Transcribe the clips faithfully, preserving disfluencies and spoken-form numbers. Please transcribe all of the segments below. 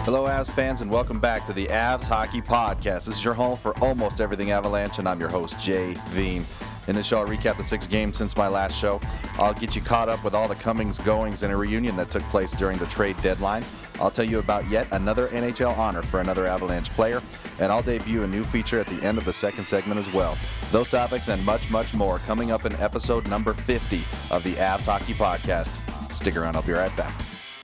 Hello, Avs fans, and welcome back to the Avs Hockey Podcast. This is your home for almost everything Avalanche, and I'm your host, Jay Veen. In this show, I'll recap the six games since my last show. I'll get you caught up with all the comings, goings, and a reunion that took place during the trade deadline. I'll tell you about yet another N H L honor for another Avalanche player, and I'll debut a new feature at the end of the second segment as well. Those topics and much, much more coming up in episode number fifty of the Avs Hockey Podcast. Stick around, I'll be right back.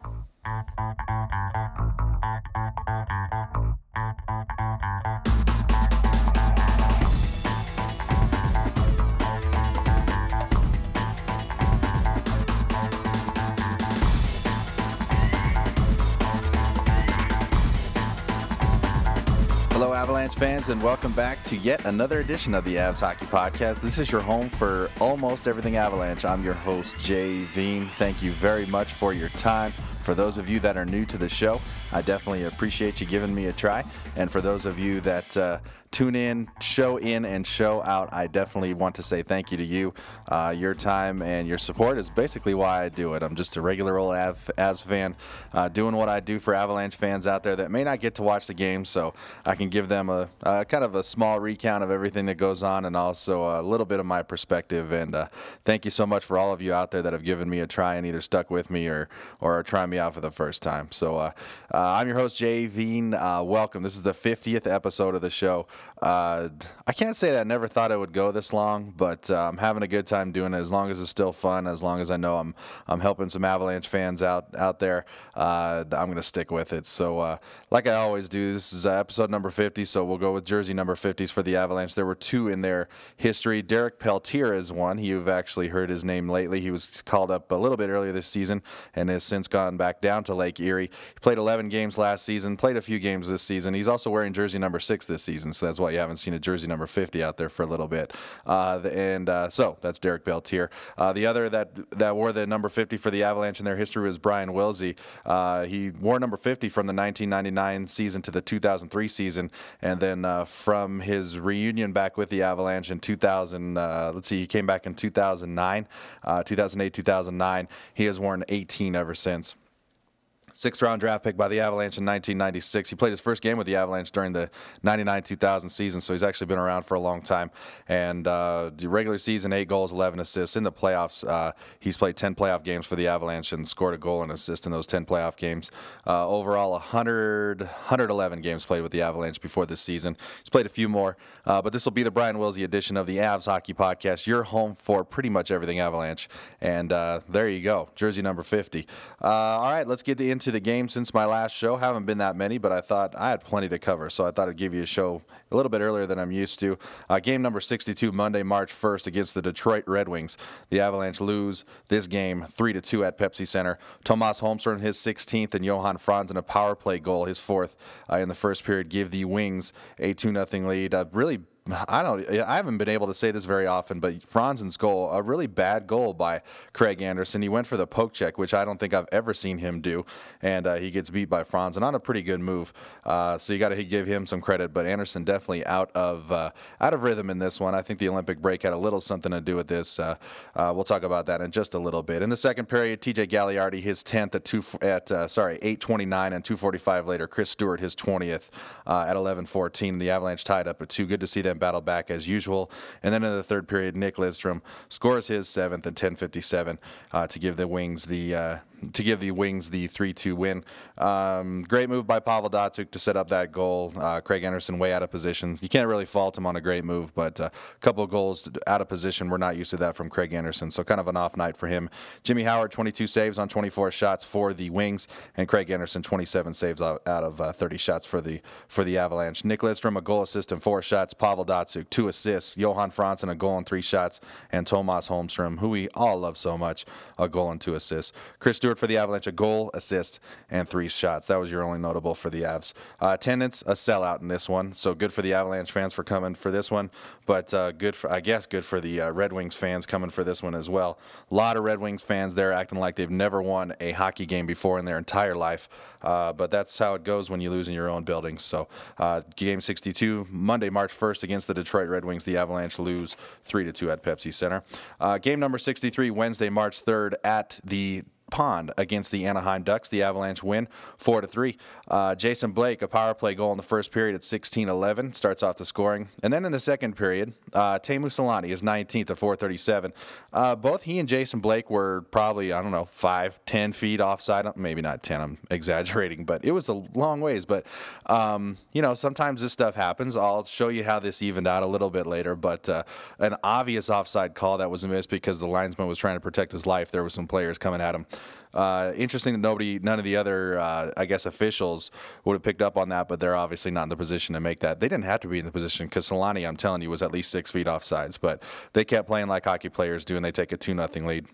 Hello, Avalanche fans, and welcome back to yet another edition of the Avs Hockey Podcast. This is your home for almost everything Avalanche. I'm your host, Jay Veen. Thank you very much for your time. For those of you that are new to the show, I definitely appreciate you giving me a try. And for those of you that uh, tune in, show in, and show out, I definitely want to say thank you to you. Uh, your time and your support is basically why I do it. I'm just a regular old Av- Avs fan uh, doing what I do for Avalanche fans out there that may not get to watch the game, so I can give them a, a kind of a small recount of everything that goes on and also a little bit of my perspective. And uh, thank you so much for all of you out there that have given me a try and either stuck with me or, or are trying me out for the first time. So uh, uh, I'm your host, Jay Veen. Uh, welcome. This is the fiftieth episode of the show. Uh, I can't say that I never thought it would go this long, but uh, I'm having a good time doing it. As long as it's still fun, as long as I know I'm I'm helping some Avalanche fans out out there, uh, I'm going to stick with it. So, uh, like I always do, this is uh, episode number fifty. So we'll go with jersey number fifties for the Avalanche. There were two in their history. Derek Peltier is one. You've actually heard his name lately. He was called up a little bit earlier this season and has since gone back down to Lake Erie. He played eleven games last season. Played a few games this season. He's also wearing jersey number six this season. So that's why you haven't seen a jersey number fifty out there for a little bit. Uh, and uh, so that's Derek Peltier. Uh, the other that that wore the number fifty for the Avalanche in their history was Brian Wilsey. Uh, he wore number fifty from the nineteen ninety-nine season to the two thousand three season, and then uh, from his reunion back with the Avalanche in two thousand, uh, let's see, he came back in two thousand nine, uh, two thousand eight, two thousand nine. He has worn eighteen ever since. Sixth round draft pick by the Avalanche in nineteen ninety-six. He played his first game with the Avalanche during the ninety-nine two thousand season, so he's actually been around for a long time. And uh, the regular season, eight goals, eleven assists. In the playoffs, uh, he's played ten playoff games for the Avalanche and scored a goal and assist in those ten playoff games. Uh, overall, one hundred, one hundred eleven games played with the Avalanche before this season. He's played a few more, uh, but this will be the Brian Wilsey edition of the Avs Hockey Podcast. You're home for pretty much everything Avalanche. And uh, there you go, jersey number fifty. Uh, all right, let's get into the game since my last show. Haven't been that many, but I thought I had plenty to cover, so I thought I'd give you a show a little bit earlier than I'm used to. Uh, game number sixty-two, Monday, March first, against the Detroit Red Wings. The Avalanche lose this game three to two at Pepsi Center. Tomas Holmstrom, his sixteenth, and Johan Franzen, a power play goal, his fourth uh, in the first period, give the Wings a two nothing lead. Uh, really I don't. I haven't been able to say this very often, but Franzen's goal, a really bad goal by Craig Anderson. He went for the poke check, which I don't think I've ever seen him do, and uh, he gets beat by Franzen on a pretty good move. Uh, so you got to give him some credit. But Anderson definitely out of uh, out of rhythm in this one. I think the Olympic break had a little something to do with this. Uh, uh, we'll talk about that in just a little bit. In the second period, T J Gagliardi, his tenth at two at uh, sorry eight twenty-nine, and two forty-five later, Chris Stewart, his twentieth uh, at eleven fourteen. The Avalanche tied up at two. Good to see them battle back as usual. And then in the third period, Nick Lidstrom scores his seventh at ten fifty-seven uh, to give the Wings the uh, to give the Wings the three two win. Um, great move by Pavel Datsyuk to set up that goal. Uh, Craig Anderson way out of position. You can't really fault him on a great move, but uh, a couple of goals out of position. We're not used to that from Craig Anderson, so kind of an off night for him. Jimmy Howard, twenty-two saves on twenty-four shots for the Wings, and Craig Anderson, twenty-seven saves out of uh, thirty shots for the for the Avalanche. Nick Lidstrom, a goal, assist, and four shots. Pavel Datsyuk, two assists. Johan Franzen, a goal and three shots, and Tomas Holmstrom, who we all love so much, a goal and two assists. Chris Stewart for the Avalanche, a goal, assist, and three shots. That was your only notable for the Avs. Uh, attendance, a sellout in this one, so good for the Avalanche fans for coming for this one, but uh, good for, I guess, good for the uh, Red Wings fans coming for this one as well. A lot of Red Wings fans there acting like they've never won a hockey game before in their entire life, uh, but that's how it goes when you lose in your own building. So uh, game sixty-two, Monday, March first, against the Detroit Red Wings, the Avalanche lose three to two at Pepsi Center. Uh, game number sixty-three, Wednesday, March third, at the pond against the Anaheim Ducks. The Avalanche win four to three. Uh, Jason Blake, a power play goal in the first period at sixteen eleven, starts off the scoring. And then in the second period, uh, Teemu Selanne is nineteenth at four thirty-seven. Uh, both he and Jason Blake were probably, I don't know, five, ten feet offside. Maybe not ten, I'm exaggerating, but it was a long ways. But, um, you know, sometimes this stuff happens. I'll show you how this evened out a little bit later. But uh, an obvious offside call that was missed because the linesman was trying to protect his life. There were some players coming at him. Uh, interesting that nobody, none of the other, uh, I guess, officials would have picked up on that, but they're obviously not in the position to make that. They didn't have to be in the position because Selanne, I'm telling you, was at least six feet offsides, but they kept playing like hockey players do, and they take a two nothing lead.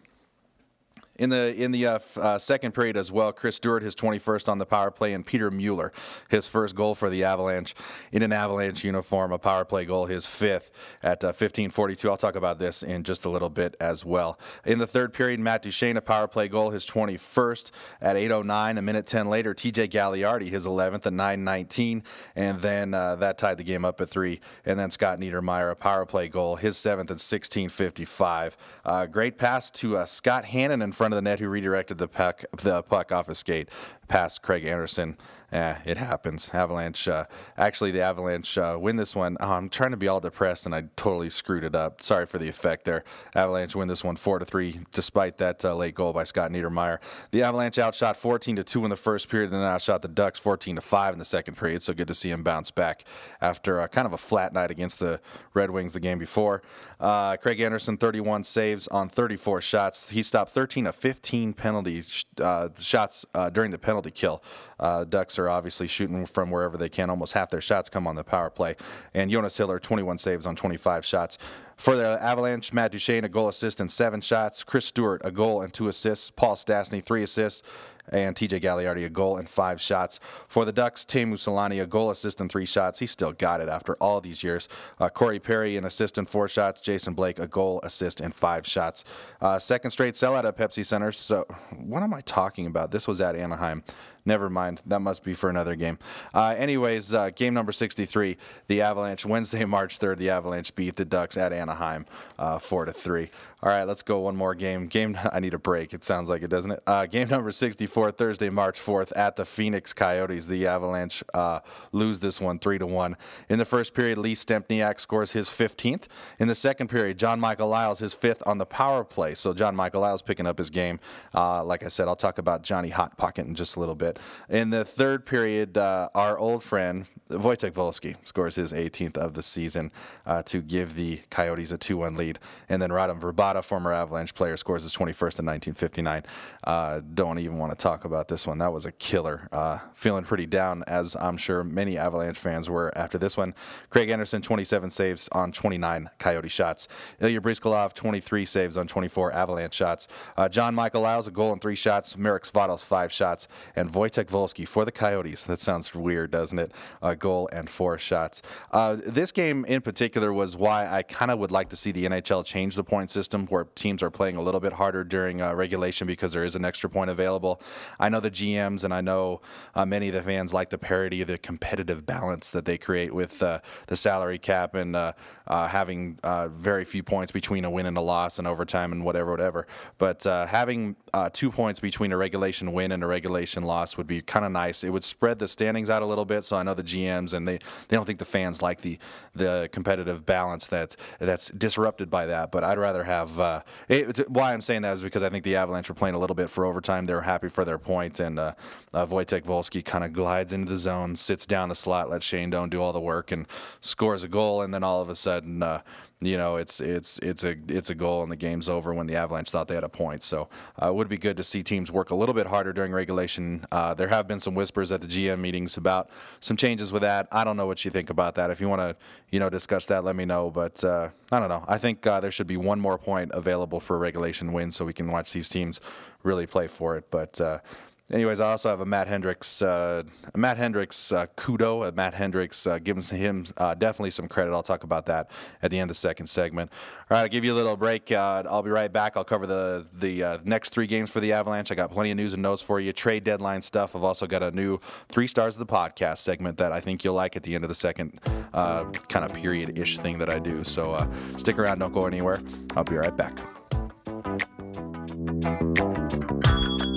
In the in the uh, f- uh, second period as well, Chris Stewart, his twenty-first on the power play, and Peter Mueller, his first goal for the Avalanche in an Avalanche uniform, a power play goal, his fifth at uh, fifteen forty-two. I'll talk about this in just a little bit as well. In the third period, Matt Duchene, a power play goal, his twenty-first at eight oh nine. A minute ten later, T J Gagliardi, his eleventh at nine nineteen, and then uh, that tied the game up at three. And then Scott Niedermayer, a power play goal, his seventh at sixteen fifty-five. Uh, great pass to uh, Scott Hannon in front of the net, who redirected the puck, the puck off his skate past Craig Anderson. Eh, it happens. Avalanche, uh, actually the Avalanche uh, win this one. Oh, I'm trying to be all depressed, and I totally screwed it up. Sorry for the effect there. Avalanche win this one four to three, despite that uh, late goal by Scott Niedermayer. The Avalanche outshot fourteen to two in the first period, and then outshot the Ducks fourteen to five in the second period. So good to see him bounce back after uh, kind of a flat night against the Red Wings the game before. Uh, Craig Anderson, thirty-one saves on thirty-four shots. He stopped thirteen of fifteen penalty sh- uh, shots uh, during the penalty kill. Uh, Ducks are obviously shooting from wherever they can. Almost half their shots come on the power play. And Jonas Hiller, twenty-one saves on twenty-five shots. For the Avalanche, Matt Duchene, a goal assist and seven shots. Chris Stewart, a goal and two assists. Paul Stastny, three assists. And T J Gagliardi, a goal and five shots. For the Ducks, Teemu Selanne, a goal, assist, and three shots. He still got it after all these years. Uh, Corey Perry, an assist and four shots. Jason Blake, a goal, assist, and five shots. Uh, second straight sellout at Pepsi Center. So what am I talking about? This was at Anaheim. Never mind. That must be for another game. Uh, anyways, uh, game number sixty-three, the Avalanche, Wednesday, March third, the Avalanche beat the Ducks at Anaheim uh, four to three. All right, let's go one more game. Game. I need a break. It sounds like it, doesn't it? Uh, game number sixty-four, Thursday, March fourth, at the Phoenix Coyotes. The Avalanche uh, lose this one three to one. In the first period, Lee Stempniak scores his fifteenth. In the second period, John Michael Lyles, his fifth on the power play. So John Michael Lyles picking up his game. Uh, like I said, I'll talk about Johnny Hot Pocket in just a little bit. In the third period, uh, our old friend Wojtek Wolski scores his eighteenth of the season uh, to give the Coyotes a two one lead. And then Radim Vrbata, former Avalanche player, scores his twenty-first in nineteen fifty-nine. Uh, don't even want to talk about this one. That was a killer. Uh, feeling pretty down, as I'm sure many Avalanche fans were after this one. Craig Anderson, twenty-seven saves on twenty-nine Coyote shots. Ilya Bryzgalov, twenty-three saves on twenty-four Avalanche shots. Uh, John Michael Lyles, a goal and three shots. Marek Svados, five shots. And Wojtek Wolski for the Coyotes. That sounds weird, doesn't it? A goal and four shots. Uh, this game in particular was why I kind of would like to see the N H L change the point system, where teams are playing a little bit harder during uh, regulation because there is an extra point available. I know the G Ms and I know uh, many of the fans like the parity, the competitive balance that they create with uh, the salary cap and uh, uh, having uh, very few points between a win and a loss and overtime and whatever, whatever. But uh, having uh, two points between a regulation win and a regulation loss would be kind of nice. It would spread the standings out a little bit. So I know the G Ms and they, they don't think the fans like the the competitive balance that that's disrupted by that. But I'd rather have uh, it, why I'm saying that is because I think the Avalanche were playing a little bit for overtime. They were happy for their point, and uh, uh, Wojtek Wolski kind of glides into the zone, sits down the slot, lets Shane Doan do all the work, and scores a goal. And then all of a sudden, uh, you know, it's it's it's a it's a goal and the game's over when the Avalanche thought they had a point. So uh, it would be good to see teams work a little bit harder during regulation. Uh, there have been some whispers at the G M meetings about some changes with that. I don't know what you think about that. If you want to, you know, discuss that, let me know. But uh, I don't know. I think uh, there should be one more point available for a regulation win so we can watch these teams really play for it. But uh, anyways, I also have a Matt Hendricks, uh, a Matt Hendricks uh, kudo. A Matt Hendricks, uh, giving him uh, definitely some credit. I'll talk about that at the end of the second segment. All right, I'll give you a little break. Uh, I'll be right back. I'll cover the the uh, next three games for the Avalanche. I got plenty of news and notes for you. Trade deadline stuff. I've also got a new three stars of the podcast segment that I think you'll like at the end of the second uh, kind of period-ish thing that I do. So uh, stick around. Don't go anywhere. I'll be right back.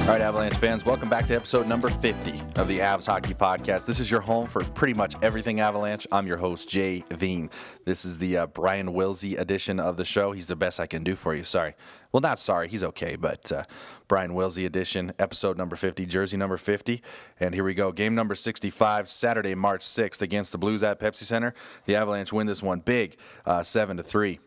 All right, Avalanche fans, welcome back to episode number fifty of the Avs Hockey Podcast. This is your home for pretty much everything Avalanche. I'm your host, Jay Veen. This is the uh, Brian Wilsey edition of the show. He's the best I can do for you. Sorry. Well, not sorry. He's okay, but uh, Brian Wilsey edition, episode number fifty, jersey number fifty. And here we go. Game number sixty-five, Saturday, March sixth, against the Blues at Pepsi Center. The Avalanche win this one big, uh, seven to three.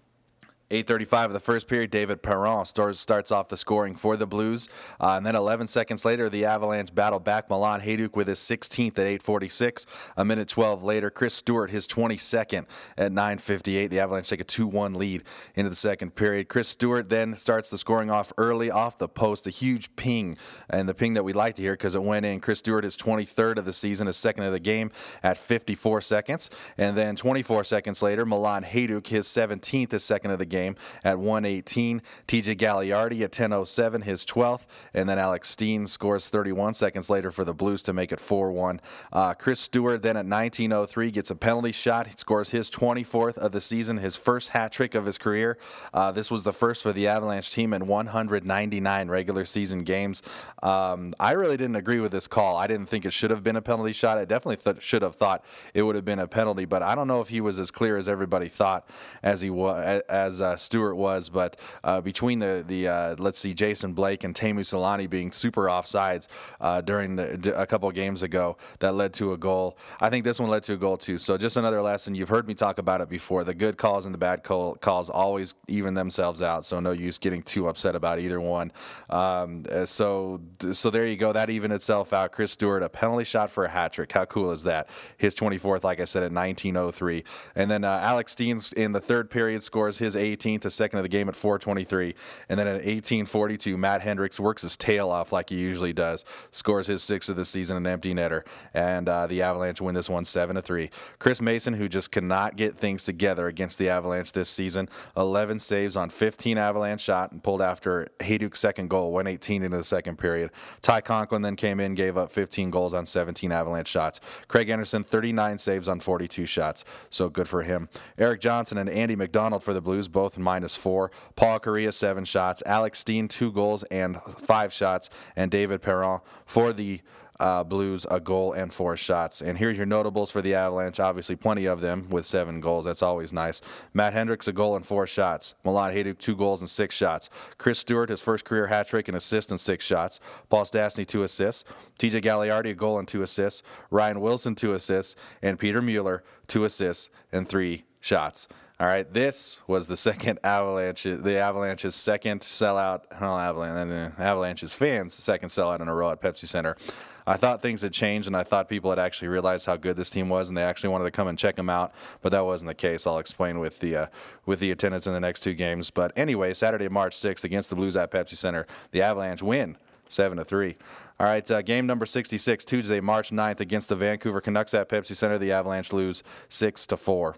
eight thirty-five of the first period, David Perron starts, starts off the scoring for the Blues. Uh, and then eleven seconds later, the Avalanche battle back. Milan Hajduk with his sixteenth at eight forty-six. A minute twelve later, Chris Stewart, his twenty-second at nine fifty-eight. The Avalanche take a two one lead into the second period. Chris Stewart then starts the scoring off early off the post. A huge ping, and the ping that we like to hear because it went in. Chris Stewart, his twenty-third of the season, his second of the game at fifty-four seconds. And then twenty-four seconds later, Milan Hajduk, his seventeenth, his second of the game at one eighteen. T J Gagliardi at ten oh seven, his twelfth. And then Alex Steen scores thirty-one seconds later for the Blues to make it four one. Uh, Chris Stewart then at nineteen oh three gets a penalty shot. He scores his twenty-fourth of the season, his first hat trick of his career. Uh, this was the first for the Avalanche team in one hundred ninety-nine regular season games. Um, I really didn't agree with this call. I didn't think it should have been a penalty shot. I definitely th- should have thought it would have been a penalty, but I don't know if he was as clear as everybody thought as he was, as uh, Stewart was, but uh, between the the uh, let's see, Jason Blake and Teemu Selanne being super offsides uh, during the, a couple of games ago, that led to a goal. I think this one led to a goal too. So just another lesson. You've heard me talk about it before. The good calls and the bad call, calls always even themselves out. So no use getting too upset about either one. Um, so so there you go. That evened itself out. Chris Stewart, a penalty shot for a hat trick. How cool is that? His twenty-fourth, like I said, at nineteen oh three. And then uh, Alex Steen in the third period scores his eighteenth, the second of the game at four twenty-three. And then at eighteen forty-two, Matt Hendricks works his tail off like he usually does, scores his sixth of the season, an empty netter. And uh, the Avalanche win this one seven to three. Chris Mason, who just cannot get things together against the Avalanche this season, eleven saves on fifteen Avalanche shot and pulled after Hajduk's second goal, one eighteen into the second period. Ty Conklin then came in, gave up fifteen goals on seventeen Avalanche shots. Craig Anderson, thirty-nine saves on forty-two shots, so good for him. Eric Johnson and Andy McDonald for the Blues, both minus four. Paul Correa, seven shots. Alex Steen, two goals and five shots. And David Perron for the Uh, Blues, a goal and four shots. And here's your notables for the Avalanche. Obviously, plenty of them with seven goals. That's always nice. Matt Hendricks, a goal and four shots. Milan Hajduk, two goals and six shots. Chris Stewart, his first career hat trick, an assist and six shots. Paul Stastny, two assists. T J Gagliardi, a goal and two assists. Ryan Wilson, two assists. And Peter Mueller, two assists and three shots. All right, this was the second Avalanche, the Avalanche's second sellout, well, Avalanche, Avalanche's fans' second sellout in a row at Pepsi Center. I thought things had changed, and I thought people had actually realized how good this team was, and they actually wanted to come and check them out, but that wasn't the case. I'll explain with the uh, with the attendance in the next two games. But anyway, Saturday, March sixth, against the Blues at Pepsi Center, the Avalanche win seven to three. All right, uh, game number sixty-six, Tuesday, March ninth, against the Vancouver Canucks at Pepsi Center, the Avalanche lose six to four.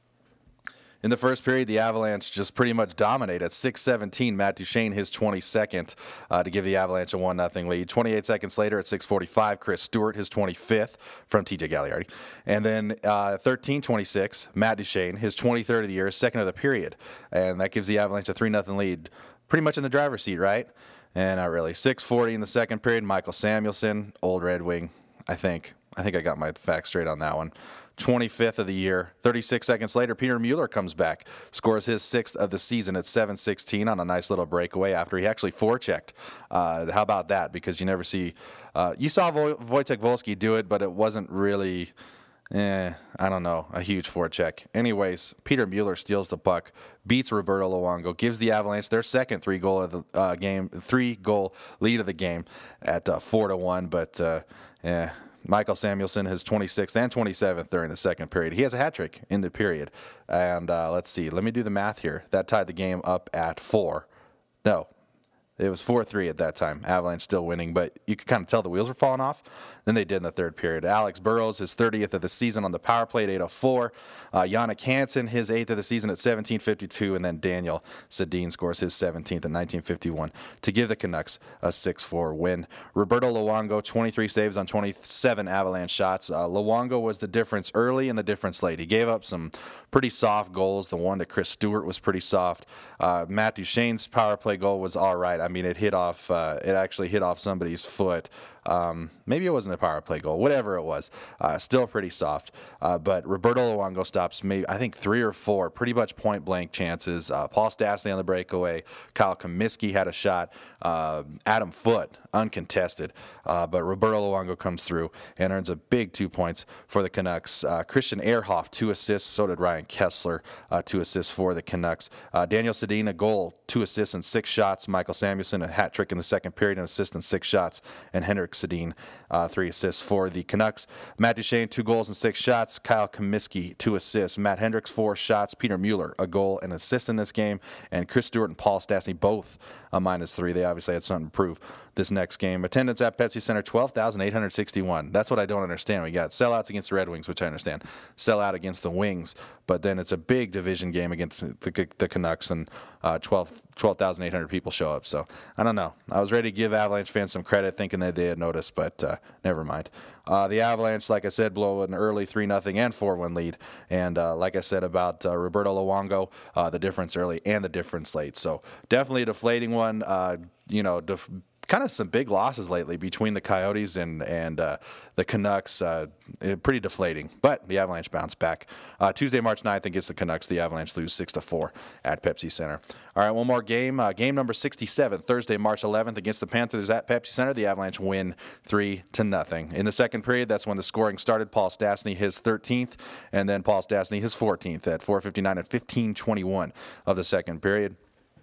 In the first period, the Avalanche just pretty much dominate at six seventeen. Matt Duchene, his twenty-second, uh, to give the Avalanche a one nothing lead. twenty-eight seconds later at six forty-five, Chris Stewart, his twenty-fifth from T J Gagliardi. And then uh, thirteen twenty-six, Matt Duchene, his twenty-third of the year, second of the period. And that gives the Avalanche a three nothing lead. Pretty much in the driver's seat, right? And not really. six forty in the second period, Michael Samuelsson, old Red Wing, I think. I think I got my facts straight on that one. twenty-fifth of the year. thirty-six seconds later, Peter Mueller comes back, scores his sixth of the season at seven sixteen on a nice little breakaway after he actually forechecked. Uh, how about that? Because you never see uh, – you saw Vo- Wojciech Wolski do it, but it wasn't really – Eh, I don't know, a huge forecheck. Anyways, Peter Mueller steals the puck, beats Roberto Luongo, gives the Avalanche their second three goal of the uh, game, three goal lead of the game at uh, four to one. But uh, yeah, Michael Samuelsson, his twenty-sixth and twenty-seventh during the second period. He has a hat trick in the period. And uh, let's see, let me do the math here. That tied the game up at four. No. It was four three at that time. Avalanche still winning, but you could kind of tell the wheels were falling off. Then they did in the third period. Alex Burrows, his thirtieth of the season on the power play at eight oh four. Uh, Jannik Hansen, his eighth of the season at seventeen fifty-two. And then Daniel Sedin scores his seventeenth at nineteen fifty-one to give the Canucks a six four win. Roberto Luongo, twenty-three saves on twenty-seven Avalanche shots. Uh, Luongo was the difference early and the difference late. He gave up some pretty soft goals. The one to Chris Stewart was pretty soft. Uh, Matt Duchene's power play goal was all right. I mean, it hit off. Uh, it actually hit off somebody's foot. Um, maybe it wasn't a power play goal, whatever it was. Uh, still pretty soft. Uh, but Roberto Luongo stops, maybe I think three or four pretty much point blank chances. Uh, Paul Stastny on the breakaway. Kyle Comiskey had a shot. Uh, Adam Foote uncontested. Uh, but Roberto Luongo comes through and earns a big two points for the Canucks. Uh, Christian Ehrhoff, two assists. So did Ryan Kessler, uh, two assists for the Canucks. Uh, Daniel Sedin, a goal, two assists and six shots. Michael Samuelsson, a hat trick in the second period, an assist and six shots. And Henrik Sedin, uh, three assists for the Canucks. Matt Duchene, two goals and six shots. Kyle Comiskey, two assists. Matt Hendricks, four shots. Peter Mueller, a goal and assist in this game. And Chris Stewart and Paul Stastny, both a minus three. They obviously had something to prove this next game. Attendance at Pepsi Center, twelve thousand eight hundred sixty-one. That's what I don't understand. We got sellouts against the Red Wings, which I understand. Sellout against the Wings. But then it's a big division game against the, the Canucks, and uh, twelve thousand eight hundred people show up. So I don't know. I was ready to give Avalanche fans some credit, thinking that they had noticed, but uh, never mind. Uh, the Avalanche, like I said, blow an early three nothing and four one lead. And uh, like I said about uh, Roberto Luongo, uh, the difference early and the difference late. So definitely a deflating one. Uh, you know, def- kind of some big losses lately between the Coyotes and and uh, the Canucks. Uh, pretty deflating, but the Avalanche bounce back. Uh, Tuesday, March ninth, against the Canucks, the Avalanche lose six to four at Pepsi Center. All right, one more game. Uh, game number sixty-seven, Thursday, March eleventh, against the Panthers at Pepsi Center. The Avalanche win three to nothing. In the second period, that's when the scoring started. Paul Stastny his thirteenth, and then Paul Stastny his fourteenth at four fifty-nine and fifteen twenty-one of the second period.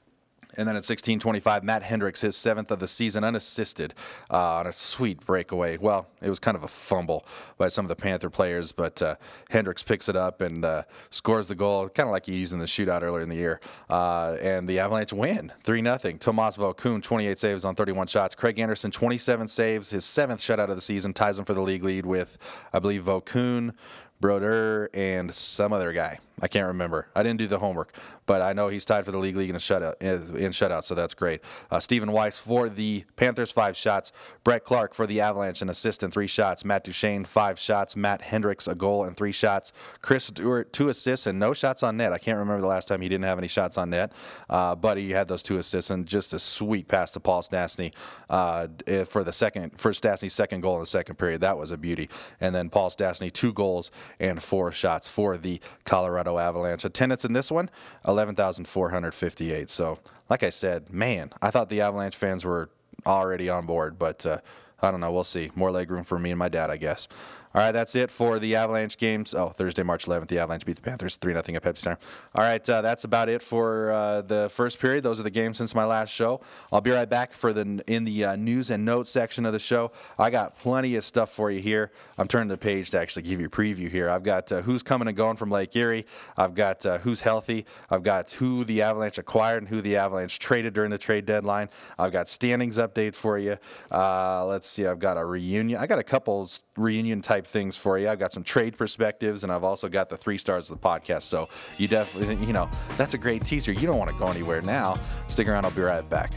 And then at sixteen twenty-five, Matt Hendricks, his seventh of the season, unassisted uh, on a sweet breakaway. Well, it was kind of a fumble by some of the Panther players, but uh, Hendricks picks it up and uh, scores the goal, kind of like he used in the shootout earlier in the year. Uh, and the Avalanche win three nothing. Tomas Vokoun, twenty-eight saves on thirty-one shots. Craig Anderson, twenty-seven saves, his seventh shutout of the season, ties him for the league lead with, I believe, Vokoun, Brodeur, and some other guy. I can't remember. I didn't do the homework, but I know he's tied for the league league in a shutout, in shutout, so that's great. Uh, Stephen Weiss for the Panthers, five shots. Brett Clark for the Avalanche, an assist and three shots. Matt Duchene, five shots. Matt Hendricks, a goal and three shots. Chris Stewart, two assists and no shots on net. I can't remember the last time he didn't have any shots on net, uh, but he had those two assists and just a sweet pass to Paul Stastny uh, for the second, for Stastny's second goal in the second period. That was a beauty. And then Paul Stastny, two goals and four shots for the Colorado Avalanche. Attendance in this one, eleven thousand four hundred fifty-eight. So, like I said, man, I thought the Avalanche fans were already on board, but uh, I don't know. We'll see. More legroom for me and my dad, I guess. All right, that's it for the Avalanche games. Oh, Thursday, March eleventh, the Avalanche beat the Panthers three nothing at Pepsi Center. All right, uh, that's about it for uh, the first period. Those are the games since my last show. I'll be right back for the in the uh, news and notes section of the show. I got plenty of stuff for you here. I'm turning the page to actually give you a preview here. I've got uh, who's coming and going from Lake Erie. I've got uh, who's healthy. I've got who the Avalanche acquired and who the Avalanche traded during the trade deadline. I've got standings update for you. Uh, let's see. I've got a reunion. I got a couple reunion type things for you. I've got some trade perspectives, and I've also got the three stars of the podcast. So you definitely, you know, that's a great teaser. You don't want to go anywhere now. Stick around. I'll be right back.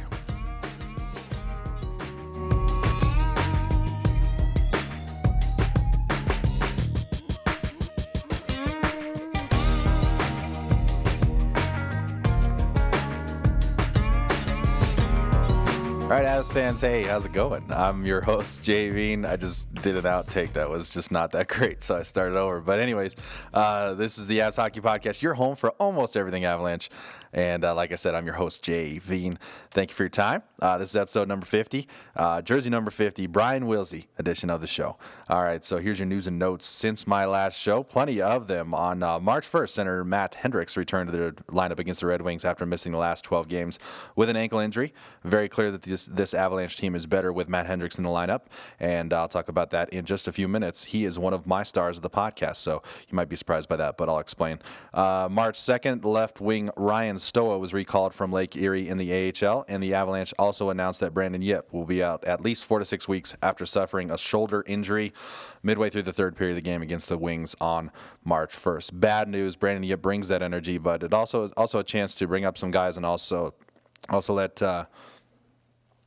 All right, Avs fans, hey, how's it going? I'm your host, Jay Veen. I just did an outtake that was just not that great, so I started over. But anyways, uh, this is the Avs Hockey Podcast, your home for almost everything Avalanche. And uh, like I said, I'm your host, Jay Veen. Thank you for your time. Uh, this is episode number fifty, uh, jersey number fifty, Brian Wilsey edition of the show. All right, so here's your news and notes since my last show. Plenty of them. On uh, March first, center Matt Hendricks returned to the lineup against the Red Wings after missing the last twelve games with an ankle injury. Very clear that this, this Avalanche team is better with Matt Hendricks in the lineup, and I'll talk about that in just a few minutes. He is one of my stars of the podcast, so you might be surprised by that, but I'll explain. Uh, March second, left wing Ryan Stoa was recalled from Lake Erie in the A H L, and the Avalanche also announced that Brandon Yip will be out at least four to six weeks after suffering a shoulder injury midway through the third period of the game against the Wings on March first. Bad news. Brandon Yip brings that energy, but it also is also a chance to bring up some guys and also also let uh,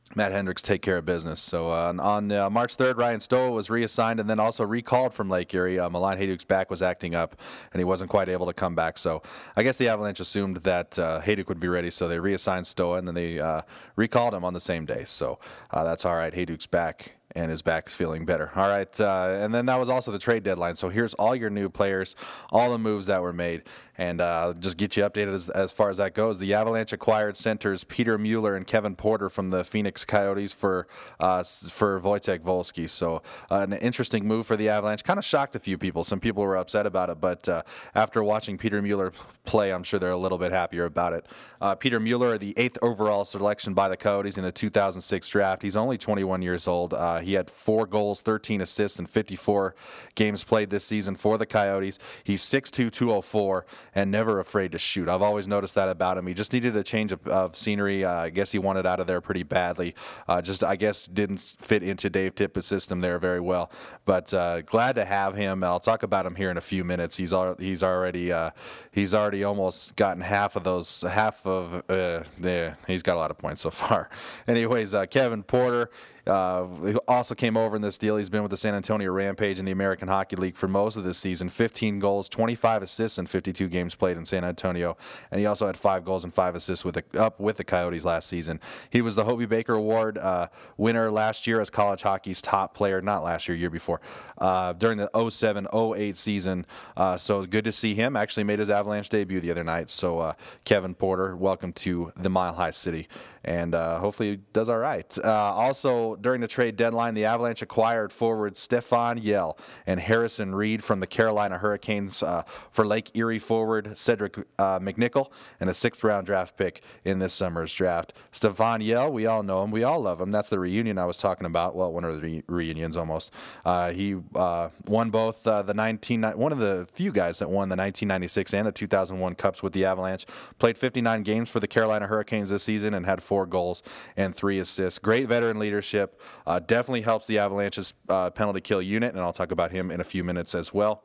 Matt Hendricks take care of business. So uh, on uh, March third, Ryan Stoll was reassigned and then also recalled from Lake Erie. Uh, Milan Hajduk's back was acting up, and he wasn't quite able to come back. So I guess the Avalanche assumed that uh, Hajduk would be ready, so they reassigned Stoll, and then they uh, recalled him on the same day. So uh, that's all right. Hajduk's back, and his back is feeling better. All right, uh, and then that was also the trade deadline. So here's all your new players, all the moves that were made, and uh, just get you updated as, as far as that goes. The Avalanche acquired centers Peter Mueller and Kevin Porter from the Phoenix Coyotes for uh, for Wojciech Wolski. So uh, an interesting move for the Avalanche. Kind of shocked a few people. Some people were upset about it, but uh, after watching Peter Mueller play, I'm sure they're a little bit happier about it. Uh, Peter Mueller, the eighth overall selection by the Coyotes in the two thousand six draft. He's only twenty-one years old. Uh, he had four goals, thirteen assists, and fifty-four games played this season for the Coyotes. He's six two, two oh four, and never afraid to shoot. I've always noticed that about him. He just needed a change of, of scenery. Uh, I guess he wanted out of there pretty badly. Uh, just, I guess, didn't fit into Dave Tippett's system there very well. But uh, glad to have him. I'll talk about him here in a few minutes. He's al- he's already uh, he's already almost gotten half of those half of uh, yeah, he's got a lot of points so far. Anyways, uh, Kevin Porter. Uh, he also came over in this deal. He's been with the San Antonio Rampage in the American Hockey League for most of this season. fifteen goals, twenty-five assists in fifty-two games played in San Antonio. And he also had five goals and five assists with the, up with the Coyotes last season. He was the Hobey Baker Award uh, winner last year as college hockey's top player. Not last year, year before. Uh, during the oh seven oh eight season. Uh, so good to see him. Actually made his Avalanche debut the other night. So uh, Kevin Porter, welcome to the Mile High City. And uh, hopefully he does all right. Uh, also, during the trade deadline, the Avalanche acquired forward Stefan Yell and Harrison Reed from the Carolina Hurricanes uh, for Lake Erie forward Cedric uh, McNichol and a sixth-round draft pick in this summer's draft. Stefan Yell, we all know him. We all love him. That's the reunion I was talking about. Well, one of the re- reunions almost. Uh, he uh, won both uh, the nineteen one of the few guys that won the nineteen ninety-six and the two thousand one Cups with the Avalanche. Played fifty-nine games for the Carolina Hurricanes this season and had four goals and three assists. Great veteran leadership. Uh, definitely helps the Avalanche's uh, penalty kill unit, and I'll talk about him in a few minutes as well.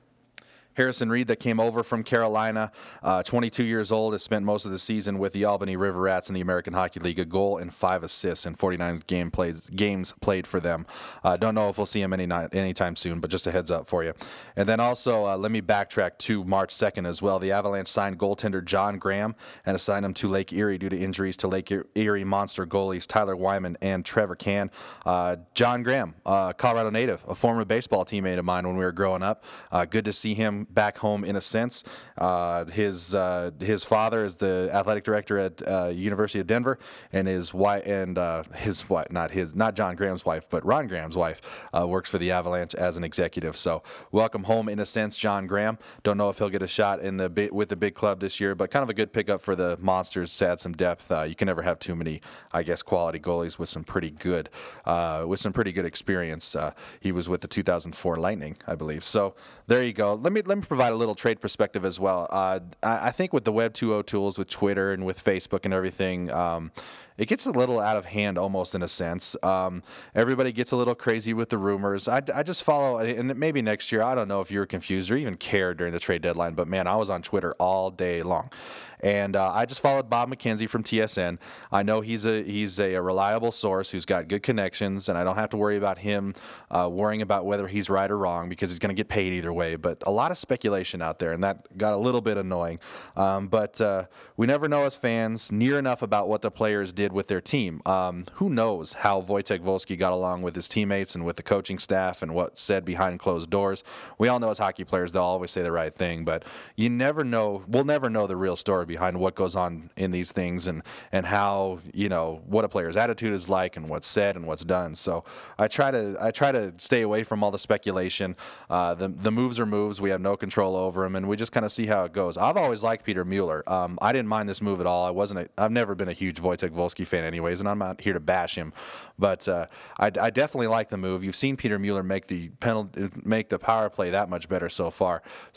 Harrison Reed that came over from Carolina, uh, twenty-two years old, has spent most of the season with the Albany River Rats in the American Hockey League, a goal and five assists in forty-nine game plays, games played for them. Uh, don't know if we'll see him any night, anytime soon, but just a heads up for you. And then also, uh, let me backtrack to March second as well. The Avalanche signed goaltender John Graham and assigned him to Lake Erie due to injuries to Lake Erie Monster goalies Tyler Wyman and Trevor Can. Uh, John Graham, uh, Colorado native, a former baseball teammate of mine when we were growing up. Uh, good to see him back home in a sense. Uh, his uh, his father is the athletic director at uh, University of Denver, and his wife and uh, his wife, not his, not John Graham's wife, but Ron Graham's wife, uh, works for the Avalanche as an executive. So welcome home in a sense, John Graham. Don't know if he'll get a shot in the big, with the big club this year, but kind of a good pickup for the Monsters to add some depth. Uh, you can never have too many, I guess, quality goalies with some pretty good uh, with some pretty good experience. Uh, he was with the two thousand four Lightning, I believe. So there you go. Let me let me provide a little trade perspective as well. Uh, I, I think with the Web two point oh tools, with Twitter and with Facebook and everything, um, it gets a little out of hand almost in a sense. Um, everybody gets a little crazy with the rumors. I, I just follow, and maybe next year, I don't know if you were confused or even cared during the trade deadline, but man, I was on Twitter all day long. And uh, I just followed Bob McKenzie from T S N. I know he's a he's a, a reliable source who's got good connections, and I don't have to worry about him uh, worrying about whether he's right or wrong because he's going to get paid either way. But a lot of speculation out there, and that got a little bit annoying. Um, but uh, we never know as fans near enough about what the players did with their team. Um, who knows how Wojciech Wolski got along with his teammates and with the coaching staff and what's said behind closed doors. We all know as hockey players, they'll always say the right thing, but you never know. We'll never know the real story behind what goes on in these things and, and how, you know, what a player's attitude is like and what's said and what's done. So I try to I try to stay away from all the speculation. Uh, the the moves are moves. We have no control over them, and we just kind of see how it goes. I've always liked Peter Mueller. Um, I didn't mind this move at all. I wasn't. A, I've never been a huge Wojciech Wolski fan, anyways, and I'm not here to bash him. But uh, I, I definitely like the move. You've seen Peter Mueller make the penalty, make the power play that much better so far. So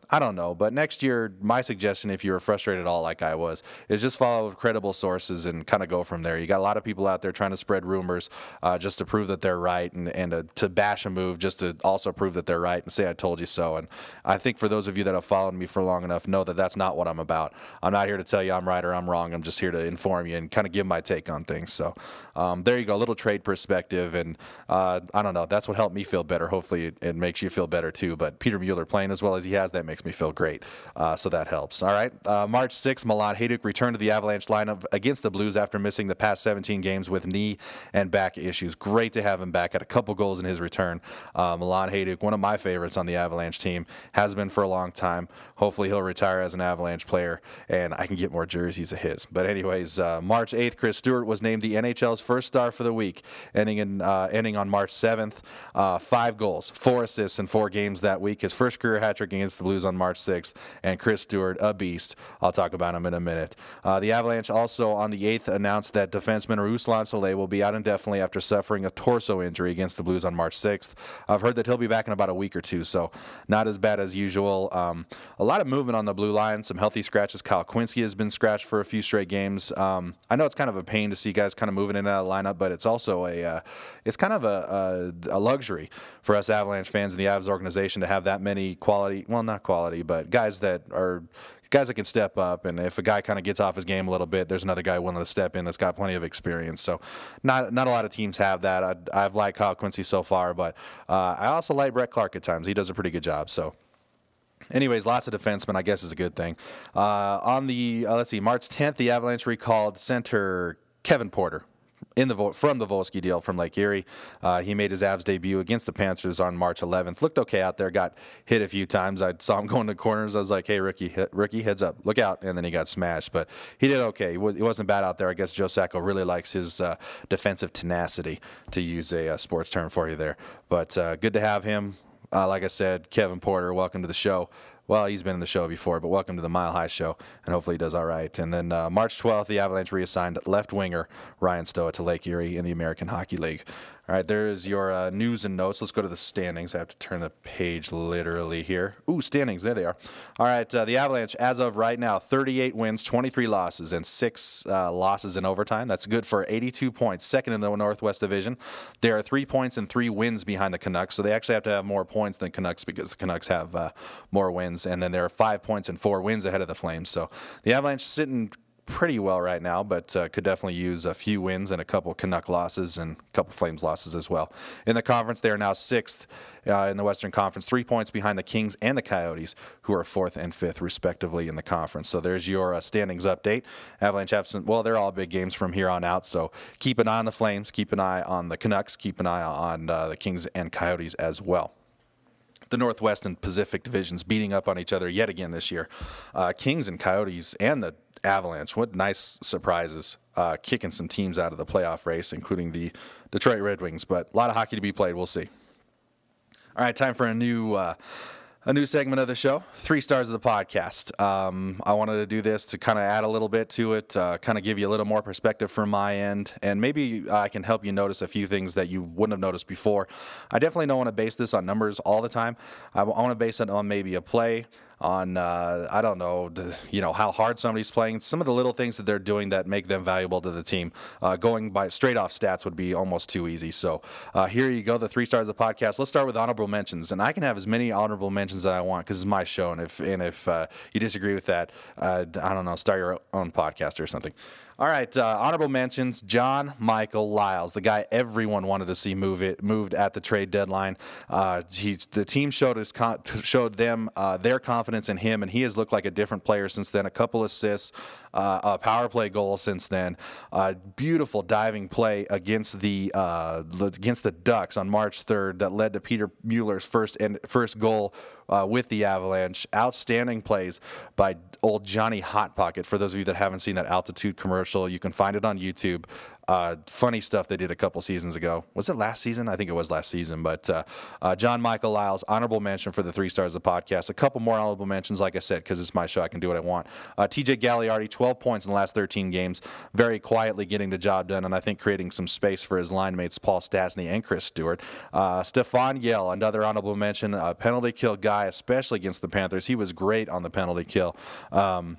I don't know. But next year, my suggestion, if you were frustrated at all like I was, is just follow credible sources and kind of go from there. You got a lot of people out there trying to spread rumors uh, just to prove that they're right, and, and uh, to bash a move just to also prove that they're right and say I told you so. And I think for those of you that have followed me for long enough know that that's not what I'm about. I'm not here to tell you I'm right or I'm wrong. I'm just here to inform you and kind of give my take on things. So um, there you go, a little trade perspective. And uh, I don't know, that's what helped me feel better. Hopefully it, it makes you feel better too. But Peter Mueller playing as well as he has, that makes me feel great. Uh, so that helps. All right. Uh, March sixth, Milan Hajduk returned to the Avalanche lineup against the Blues after missing the past seventeen games with knee and back issues. Great to have him back. Had a couple goals in his return. Uh, Milan Hajduk, one of my favorites on the Avalanche team, has been for a long time. Hopefully he'll retire as an Avalanche player and I can get more jerseys of his. But anyways, uh, March eighth, Chris Stewart was named the N H L's first star for the week, ending in uh, ending on March seventh. Uh, five goals, four assists in four games that week. His first career hat trick against the Blues on March sixth. And Chris Stewart, a beast. I'll talk about him in a minute. Uh, the Avalanche also on the eighth announced that defenseman Ruslan Saleh will be out indefinitely after suffering a torso injury against the Blues on March sixth. I've heard that he'll be back in about a week or two, so not as bad as usual. Um, a lot of movement on the blue line, some healthy scratches. Kyle Quincy has been scratched for a few straight games. Um, I know it's kind of a pain to see guys kind of moving in and out of the lineup, but it's also a uh, it's kind of a, a, a luxury for us Avalanche fans and the Avs organization to have that many quality, well, not quality, but guys that are guys that can step up, and if a guy kind of gets off his game a little bit, there's another guy willing to step in that's got plenty of experience. So not not a lot of teams have that. I, I've liked Kyle Quincy so far, but uh, I also like Brett Clark at times. He does a pretty good job. So anyways, lots of defensemen, I guess, is a good thing. Uh, on the, uh, let's see, March tenth, the Avalanche recalled center Kevin Porter. In the from the Volsky deal from Lake Erie. Uh, he made his Avs debut against the Panthers on March eleventh. Looked okay out there. Got hit a few times. I saw him going to corners. I was like, hey, Ricky, Ricky, heads up. Look out. And then he got smashed. But he did okay. He, was, he wasn't bad out there. I guess Joe Sacco really likes his uh, defensive tenacity, to use a uh, sports term for you there. But uh, good to have him. Uh, like I said, Kevin Porter, welcome to the show. Well, he's been in the show before, but welcome to the Mile High Show, and hopefully he does all right. And then uh, March twelfth, the Avalanche reassigned left winger Ryan Stoa to Lake Erie in the American Hockey League. All right, there's your uh, news and notes. Let's go to the standings. I have to turn the page literally here. Ooh, standings. There they are. All right, uh, the Avalanche, as of right now, thirty-eight wins, twenty-three losses, and six uh, losses in overtime. That's good for eighty-two points, second in the Northwest Division. There are three points and three wins behind the Canucks, so they actually have to have more points than Canucks because the Canucks have uh, more wins. And then there are five points and four wins ahead of the Flames. So the Avalanche sitting pretty well right now, but uh, could definitely use a few wins and a couple Canuck losses and a couple Flames losses as well. In the conference, they are now sixth uh, in the Western Conference, three points behind the Kings and the Coyotes, who are fourth and fifth, respectively, in the conference. So there's your uh, standings update. Avalanche have some, well, they're all big games from here on out, so keep an eye on the Flames, keep an eye on the Canucks, keep an eye on uh, the Kings and Coyotes as well. The Northwest and Pacific divisions beating up on each other yet again this year. Uh, Kings and Coyotes and the Avalanche, what nice surprises, uh, kicking some teams out of the playoff race, including the Detroit Red Wings. But a lot of hockey to be played. We'll see. All right, time for a new uh, a new segment of the show, Three Stars of the Podcast. Um, I wanted to do this to kind of add a little bit to it, uh, kind of give you a little more perspective from my end, and maybe I can help you notice a few things that you wouldn't have noticed before. I definitely don't want to base this on numbers all the time. I, I want to base it on maybe a play, on, uh, I don't know, the, you know, how hard somebody's playing, some of the little things that they're doing that make them valuable to the team. Uh, going by straight off stats would be almost too easy. So uh, here you go, the Three Stars of the Podcast. Let's start with honorable mentions, and I can have as many honorable mentions as I want because it's my show, and if and if uh, you disagree with that, uh, I don't know, start your own podcast or something. All right, uh, honorable mentions, John Michael Lyles, the guy everyone wanted to see move it, moved at the trade deadline. Uh, he, the team showed his con- showed them uh, their confidence in him, and he has looked like a different player since then. A couple assists, uh, a power play goal since then. Uh, beautiful diving play against the uh, against the Ducks on March third that led to Peter Mueller's first and first goal Uh, with the Avalanche. Outstanding plays by old Johnny Hot Pocket. For those of you that haven't seen that altitude commercial, you can find it on YouTube. uh, funny stuff they did a couple seasons ago. Was it last season? I think it was last season. But uh, uh, John Michael Lyles, honorable mention for the three stars of the podcast. A couple more honorable mentions, like I said, because it's my show. I can do what I want. Uh, T J Gagliardi, twelve points in the last thirteen games, very quietly getting the job done, and I think creating some space for his line mates Paul Stastny and Chris Stewart. Uh, Stefan Yell, another honorable mention, a penalty kill guy, especially against the Panthers. He was great on the penalty kill. Um,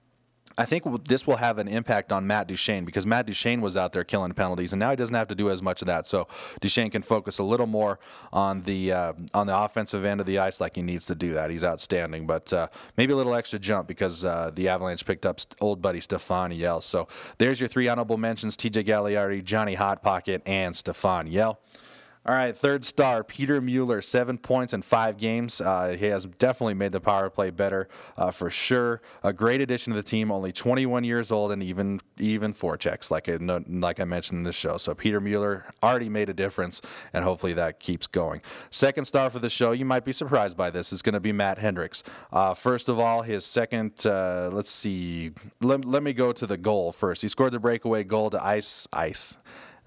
I think this will have an impact on Matt Duchene because Matt Duchene was out there killing penalties, and now he doesn't have to do as much of that. So Duchene can focus a little more on the uh, on the offensive end of the ice like he needs to do that. He's outstanding, but uh, maybe a little extra jump because uh, the Avalanche picked up old buddy Stefan Yell. So there's your three honorable mentions, T J Gagliardi, Johnny Hot Pocket, and Stefan Yell. All right, third star, Peter Mueller, seven points in five games. Uh, he has definitely made the power play better uh, for sure. A great addition to the team, only twenty-one years old and even even forechecks, like I, like I mentioned in this show. So Peter Mueller already made a difference, and hopefully that keeps going. Second star for the show, you might be surprised by this, is going to be Matt Hendricks. Uh, first of all, his second, uh, let's see, let, let me go to the goal first. He scored the breakaway goal to ice, ice.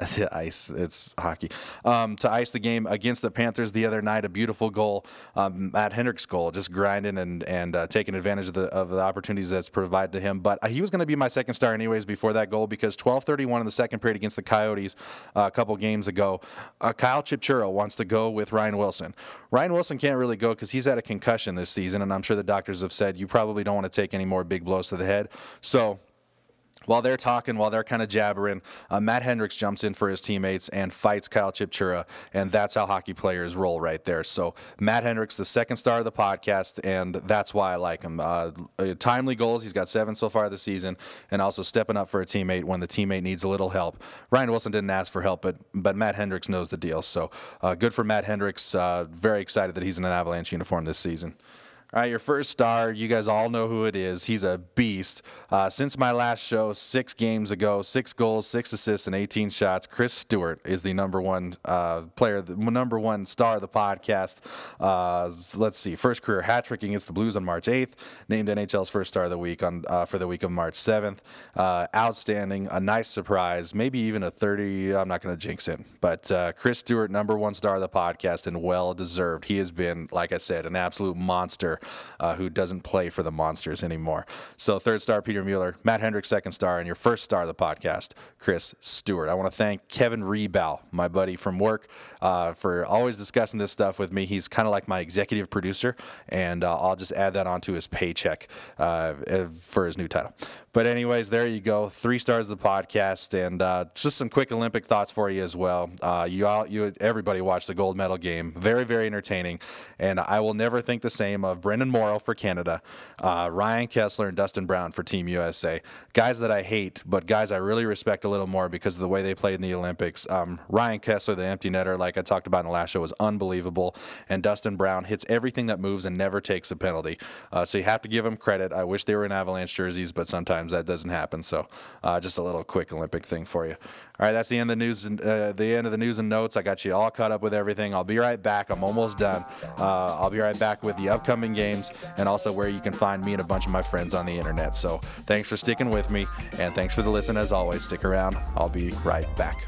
ice, it's hockey. Um, to ice the game against the Panthers the other night, a beautiful goal. Um, Matt Hendricks' goal, just grinding and and uh, taking advantage of the of the opportunities that's provided to him. But uh, he was going to be my second star anyways before that goal because twelve thirty-one in the second period against the Coyotes uh, a couple games ago. Uh, Kyle Chipchura wants to go with Ryan Wilson. Ryan Wilson can't really go because he's had a concussion this season, and I'm sure the doctors have said you probably don't want to take any more big blows to the head. So while they're talking, while they're kind of jabbering, uh, Matt Hendricks jumps in for his teammates and fights Kyle Chipchura, and that's how hockey players roll right there. So Matt Hendricks, the second star of the podcast, and that's why I like him. Uh, timely goals, he's got seven so far this season, and also stepping up for a teammate when the teammate needs a little help. Ryan Wilson didn't ask for help, but but Matt Hendricks knows the deal. So uh, good for Matt Hendricks. Uh, very excited that he's in an Avalanche uniform this season. All right, your first star, you guys all know who it is. He's a beast. Uh, since my last show, six games ago, six goals, six assists, and eighteen shots, Chris Stewart is the number one uh, player, the number one star of the podcast. Uh, let's see, first career hat trick against the Blues on March eighth, named N H L's first star of the week on uh, for the week of March seventh. Uh, outstanding, a nice surprise, maybe even a thirty, I'm not going to jinx it, but uh, Chris Stewart, number one star of the podcast, and well-deserved. He has been, like I said, an absolute monster. Uh, who doesn't play for the Monsters anymore. So third star, Peter Mueller. Matt Hendricks, second star. And your first star of the podcast, Chris Stewart. I want to thank Kevin Rebow, my buddy from work, uh, for always discussing this stuff with me. He's kind of like my executive producer, and uh, I'll just add that onto his paycheck uh, for his new title. But anyways, there you go. Three stars of the podcast, and uh, just some quick Olympic thoughts for you as well. Uh, you all, you, everybody watched the gold medal game. Very, very entertaining, and I will never think the same of Brendan Morrow for Canada, uh, Ryan Kessler, and Dustin Brown for Team U S A. Guys that I hate, but guys I really respect a little more because of the way they played in the Olympics. Um, Ryan Kessler, the empty netter, like I talked about in the last show, was unbelievable, and Dustin Brown hits everything that moves and never takes a penalty. Uh, so you have to give him credit. I wish they were in Avalanche jerseys, but sometimes that doesn't happen. So uh, just a little quick Olympic thing for you. All right, that's the end of the news. And, uh, the end of the news and notes. I got you all caught up with everything. I'll be right back. I'm almost done. Uh, I'll be right back with the upcoming games and also where you can find me and a bunch of my friends on the internet. So thanks for sticking with me, and thanks for the listen as always. Stick around. I'll be right back.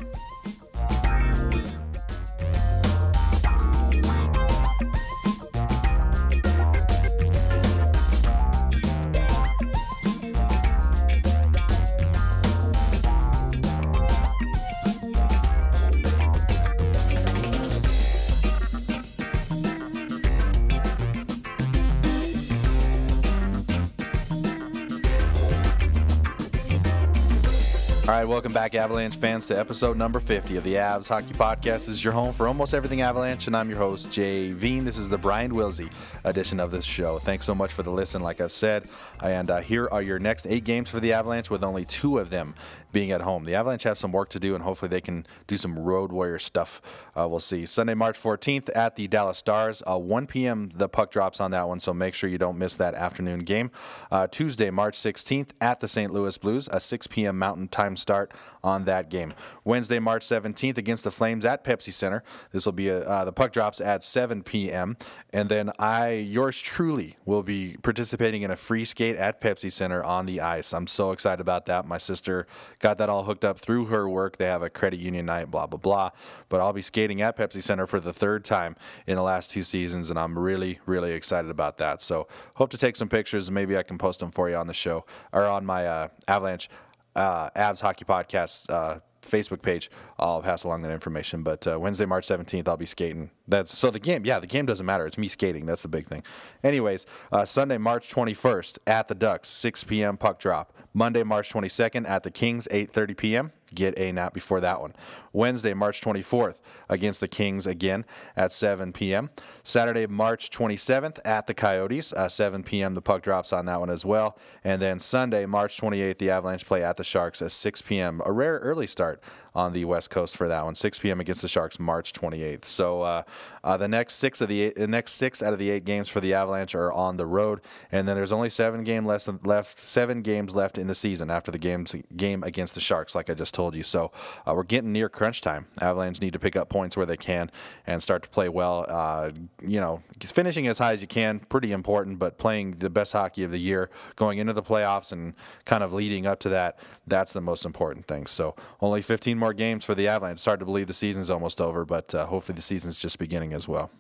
All right, welcome back, Avalanche fans, to episode number fifty of the Avs Hockey Podcast. This is your home for almost everything Avalanche, and I'm your host, Jay Veen. This is the Brian Wilsey edition of this show. Thanks so much for the listen, like I've said. And uh, here are your next eight games for the Avalanche, with only two of them being at home. The Avalanche have some work to do, and hopefully they can do some Road Warrior stuff. Uh, we'll see. Sunday, March fourteenth at the Dallas Stars. Uh, one p.m. the puck drops on that one, so make sure you don't miss that afternoon game. Uh, Tuesday, March sixteenth at the Saint Louis Blues, a six p.m. Mountain Time start on that game. Wednesday, March seventeenth against the Flames at Pepsi Center. This will be a, uh, the puck drops at seven p.m. And then I, yours truly, will be participating in a free skate at Pepsi Center on the ice. I'm so excited about that. My sister got that all hooked up through her work. They have a credit union night, blah, blah, blah. But I'll be skating at Pepsi Center for the third time in the last two seasons, and I'm really, really excited about that. So hope to take some pictures, and maybe I can post them for you on the show, or on my uh, Avalanche uh, Avs Hockey Podcast uh Facebook page. I'll pass along that information. But uh, Wednesday, March seventeenth, I'll be skating. That's so the game. Yeah, the game doesn't matter. It's me skating. That's the big thing. Anyways, uh, Sunday, March twenty-first at the Ducks, six p.m. puck drop. Monday, March twenty-second at the Kings, eight thirty p.m. Get a nap before that one. Wednesday, March twenty-fourth against the Kings again at seven p.m. Saturday, March twenty-seventh at the Coyotes, uh, seven p.m. The puck drops on that one as well. And then Sunday, March twenty-eighth, the Avalanche play at the Sharks at six p.m. A rare early start on the West Coast for that one. six p.m. against the Sharks, March twenty-eighth. So uh, uh, the next six of the eight, the next six out of the eight games for the Avalanche are on the road, and then there's only seven game less left, seven games left in the season after the games game against the Sharks, like I just told you. So uh, we're getting near crunch time. Avalanche need to pick up points where they can and start to play well. Uh, you know, finishing as high as you can, pretty important, but playing the best hockey of the year, going into the playoffs and kind of leading up to that, that's the most important thing. So only fifteen more games for the Avalanche. It's hard to believe the season's almost over, but uh, hopefully the season's just beginning as well.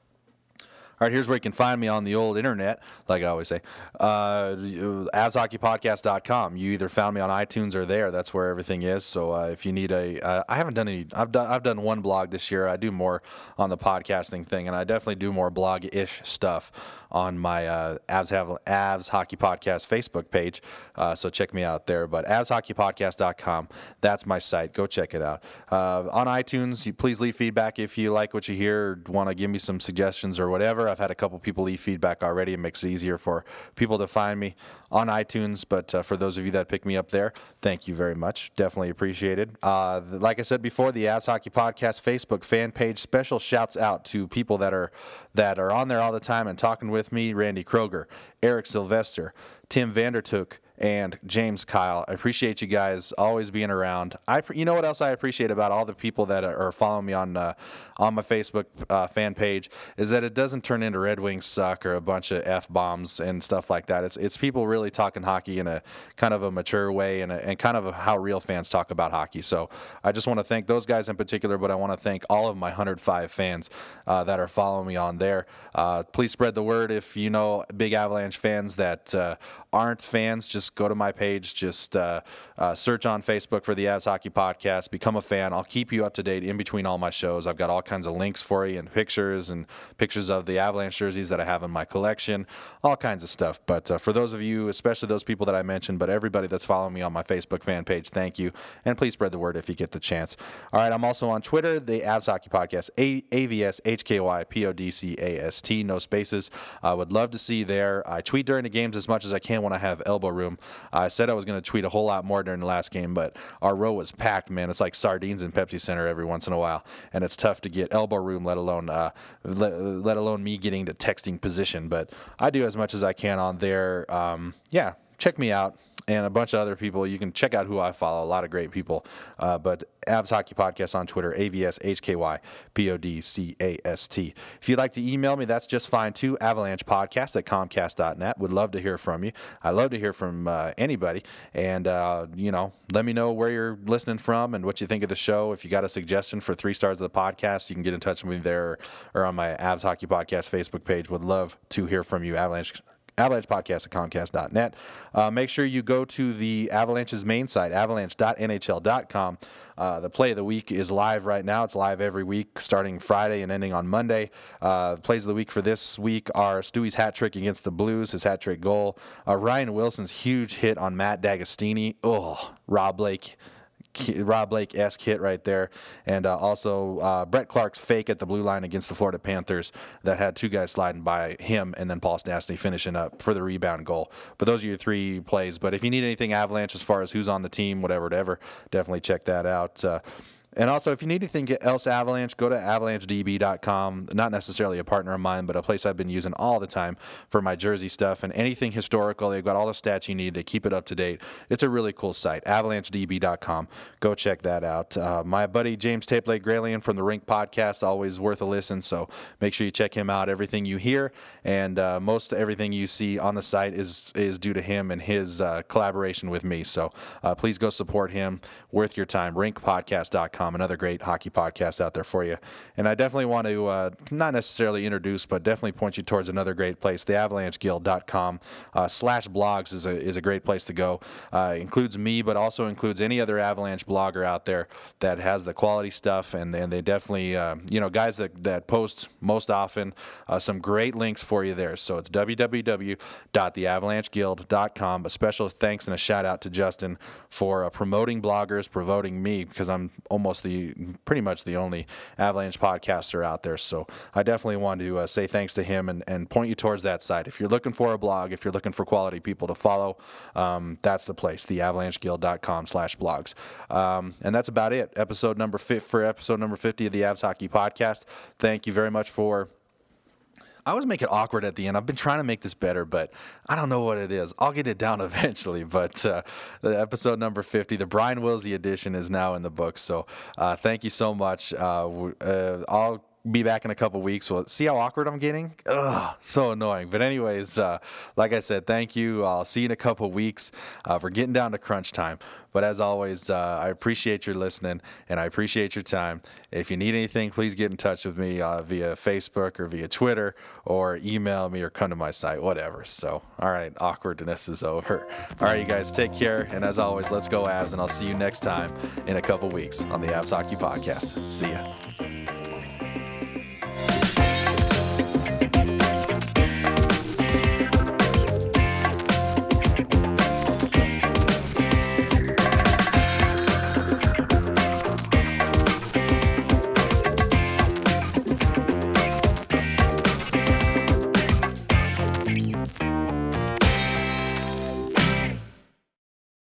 All right, here's where you can find me on the old internet, like I always say, uh, avs hockey podcast dot com. You either found me on iTunes or there. That's where everything is. So uh, if you need a, uh, I haven't done any. I've done I've done one blog this year. I do more on the podcasting thing, and I definitely do more blog-ish stuff on my uh, Avs have Avs Hockey Podcast Facebook page. Uh, so check me out there. But avs hockey podcast dot com. That's my site. Go check it out. Uh, on iTunes, you please leave feedback if you like what you hear, or want to give me some suggestions or whatever. I've had a couple people leave feedback already. It makes it easier for people to find me on iTunes. But uh, for those of you that pick me up there, thank you very much. Definitely appreciated. Uh, like I said before, the Avs Hockey Podcast Facebook fan page, special shouts out to people that are that are on there all the time and talking with me. Randy Kroger, Eric Sylvester, Tim Vandertook, and James Kyle. I appreciate you guys always being around. I, you know what else I appreciate about all the people that are following me on uh, on my Facebook uh, fan page is that it doesn't turn into Red Wings suck or a bunch of F-bombs and stuff like that. It's it's people really talking hockey in a kind of a mature way and, a, and kind of a, how real fans talk about hockey. So I just want to thank those guys in particular, but I want to thank all of my one hundred five fans uh, that are following me on there. Uh, please spread the word if you know big Avalanche fans that uh, aren't fans. Just go to my page. Just uh, uh, search on Facebook for the Avs Hockey Podcast. Become a fan. I'll keep you up to date in between all my shows. I've got all kinds of links for you and pictures and pictures of the Avalanche jerseys that I have in my collection, all kinds of stuff. But uh, for those of you, especially those people that I mentioned, but everybody that's following me on my Facebook fan page, thank you. And please spread the word if you get the chance. All right, I'm also on Twitter, the Avs Hockey Podcast, A V S H K Y P O D C A S T, no spaces. I would love to see you there. I tweet during the games as much as I can when I have elbow room. I said I was going to tweet a whole lot more during the last game, but our row was packed, man. It's like sardines in Pepsi Center every once in a while, and it's tough to get elbow room, let alone uh, let, let alone me getting to texting position. But I do as much as I can on there. Um, yeah, check me out. And a bunch of other people. You can check out who I follow. A lot of great people. Uh, but Avs Hockey Podcast on Twitter, A V S H K Y P O D C A S T. If you'd like to email me, that's just fine too. Avalanche Podcast at Comcast dot net. Would love to hear from you. I love to hear from uh, anybody. And, uh, you know, let me know where you're listening from and what you think of the show. If you got a suggestion for three stars of the podcast, you can get in touch with me there or, or on my Avs Hockey Podcast Facebook page. Would love to hear from you. Avalanche Avalanche Podcast at Comcast dot net. Uh, make sure you go to the Avalanche's main site, avalanche dot N H L dot com. Uh, the play of the week is live right now. It's live every week, starting Friday and ending on Monday. Uh, the plays of the week for this week are Stewie's hat trick against the Blues, his hat trick goal. Uh, Ryan Wilson's huge hit on Matt D'Agostini. Oh, Rob Blake. Rob Blake-esque hit right there. And uh, also uh, Brett Clark's fake at the blue line against the Florida Panthers that had two guys sliding by him and then Paul Stastny finishing up for the rebound goal. But those are your three plays. But if you need anything Avalanche as far as who's on the team, whatever, whatever, definitely check that out. Uh, And also, if you need anything else Avalanche, go to avalanche d b dot com. Not necessarily a partner of mine, but a place I've been using all the time for my jersey stuff and anything historical. They've got all the stats you need. They keep it up to date. It's a really cool site, avalanche d b dot com. Go check that out. Uh, my buddy James Tapley Gralian from the Rink Podcast, always worth a listen, so make sure you check him out. Everything you hear and uh, most everything you see on the site is is due to him and his uh, collaboration with me. So uh, please go support him. Worth your time. rink podcast dot com. Another great hockey podcast out there for you. And I definitely want to, uh, not necessarily introduce, but definitely point you towards another great place, the avalanche guild dot com uh, slash blogs is a, is a great place to go. Uh, includes me, but also includes any other Avalanche blogger out there that has the quality stuff, and, and they definitely, uh, you know, guys that, that post most often, uh, some great links for you there. So it's w w w dot the avalanche guild dot com. A special thanks and a shout out to Justin for uh, promoting bloggers, promoting me, because I'm almost the pretty much the only Avalanche podcaster out there. So I definitely want to uh, say thanks to him and, and point you towards that site. If you're looking for a blog, if you're looking for quality people to follow, um, that's the place, the avalanche guild dot com slash blogs. Um, and that's about it. Episode number fi- for episode number fifty of the Avs Hockey Podcast. Thank you very much for I always make it awkward at the end. I've been trying to make this better, but I don't know what it is. I'll get it down eventually. But uh, the episode number fifty, the Brian Wilsey edition, is now in the books. So uh, thank you so much. Uh, uh, I'll be back in a couple weeks. Well, see how awkward I'm getting? Ugh, so annoying. But anyways, uh, like I said, thank you. I'll see you in a couple weeks. Uh, we're getting down to crunch time. But as always, uh, I appreciate your listening, and I appreciate your time. If you need anything, please get in touch with me uh, via Facebook or via Twitter, or email me or come to my site, whatever. So, all right, awkwardness is over. All right, you guys, take care. And as always, let's go Avs, and I'll see you next time in a couple weeks on the Avs Hockey Podcast. See ya.